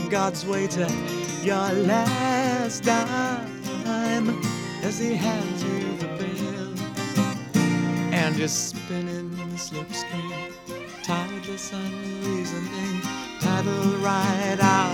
on God's way to your last dime as he hands you the bill, and you're spinning the slipstream, tideless, unreasoning, tidal right out